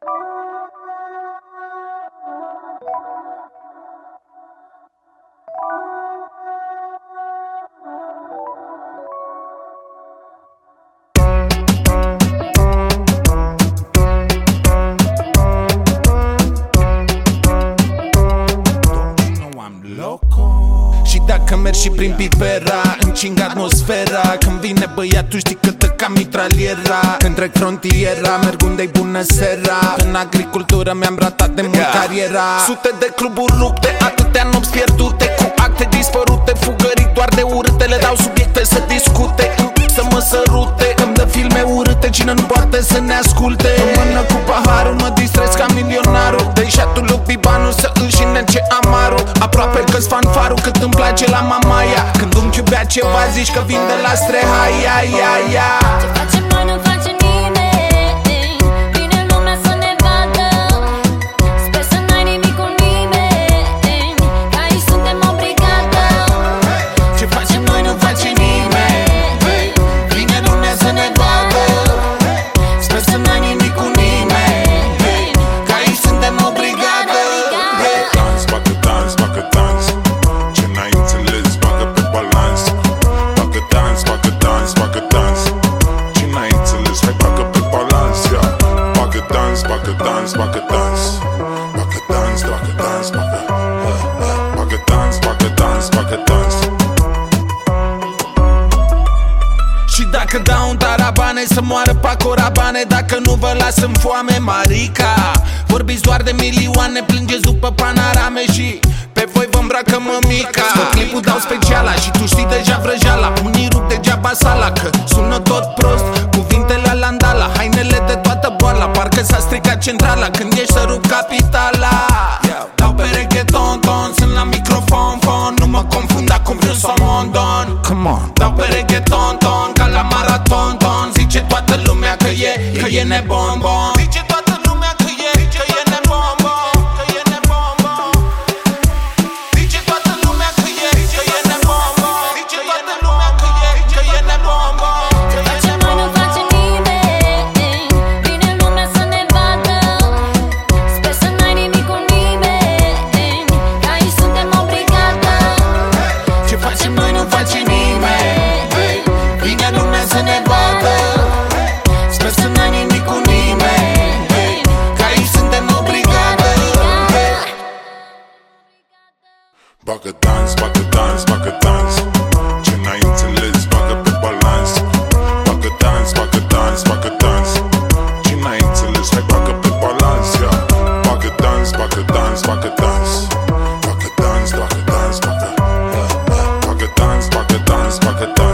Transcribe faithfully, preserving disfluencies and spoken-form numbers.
Și dacă mergi și prin Pipera, încingi atmosfera. Când vine băiatul știi că te ca mitraliera. Când trec frontiera, merg unde-i bună sera. În agricultură mi-am ratat de mult cariera. Sute de cluburi rupte, atâtea nopți pierdute, cu acte dispărute, fugării doar de urâte. Le dau subiecte să discute, să mă sărute. Îmi dă filme urâte, cine nu poate să ne asculte. În mână cu paharul, mă distrez ca milionarul. Dă-i șatul lui Bibanu să își nece amarul. Aproape că-s fanfarul cât îmi place la Mamaia. Când unchi bea ceva zici că vin de la Strehai. Ce facem noi nu face nimeni. Vine lumea să ne vadă. Sper să n-ai nimic cu nimeni, că aici suntem o brigadă. Ce facem noi nu face nimeni. Vine lumea să ne vadă. Sper să n-ai nimic cu nimeni, că aici suntem o brigadă. Dans, bagă dans, bagă dans. Ce n-ai înțeles, bagă pe balans. Bagă dans, bagă dans, bagă dans. Ce n-ai înțeles, hai bagă pe balans, yeah. Bagă dans, bagă dans, bagă dans. Bagă dans, bagă dans, bagă Bagă dans, bagă dans, bagă dans. Și dacă dau un tarabane să moară Paco Rabanne, dacă nu vă las în foame, Marica. Vorbiți doar de milioane, plângeți după panorame și pe voi vă îmbracă mămica. Scot clipul, dau speciala și tu știi deja vrăjeala. Unii rup degeaba sala, că sună tot prost cuvintele la Landala. Hainele de toată boala, parcă s-a stricat centrala. Când ești să rup capitala. Dau pe reggaeton, ton, sunt la microfon, fon. Nu mă confunda cum vreau să mă don. Come on. Dau pe reggaeton, ton, ca la maraton, ton. Zice toată lumea că e, că e nebon, bon. Zice toată lumea că e, că e nebon, bon. Că e nebon, bon. Zice toată lumea că e, că e nebon, bon. Zice toată lumea că e, că e nebon, bon. Ce facem noi nu face nimeni. Vine lumea să ne vadă. Sper să n-ai nimic cu nimeni, că aici suntem o brigadă. Ce facem noi nu face nimeni. Vine lumea să ne vadă. Sper să n-ai nimic cu nimeni, că aici suntem o brigadă. Bagă dans, bagă dans, bagă dans. Ce n-ai înțeles, bagă pe balans. Bagă dans, bagă dans, bagă dans. Ce n-ai înțeles, hai bagă pe balans, yeah. Bagă dans, bagă dans, bagă dans. Bagă dans, bagă dans, bagă Bagă dans, bagă dans, bagă dans.